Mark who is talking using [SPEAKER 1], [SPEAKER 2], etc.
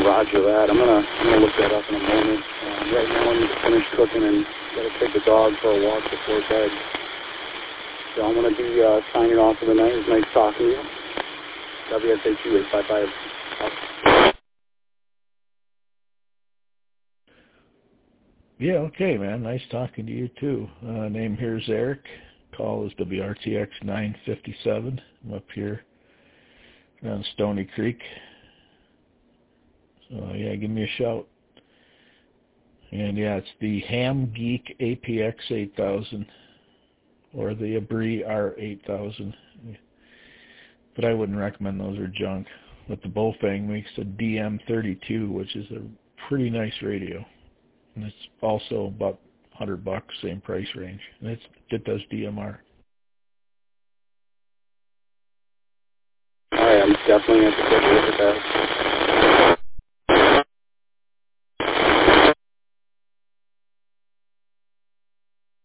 [SPEAKER 1] Roger that. I'm gonna look that up in a moment. Right now I need to finish cooking and gotta take the dog for a walk before bed. So I'm gonna be signing off for the night. It's nice talking to you. WSHU 855.
[SPEAKER 2] Yeah, okay, man. Nice talking to you, too. Name here is Eric. Call is WRTX 957. I'm up here on Stony Creek. So, yeah, give me a shout. And, yeah, it's the Ham Geek APX 8000 or the Abri R8000. But I wouldn't recommend those, are junk. But the Bofang makes a DM32, which is a pretty nice radio. And it's also about $100, same price range. And it does DMR.
[SPEAKER 1] All right, I'm definitely going to take a look at that.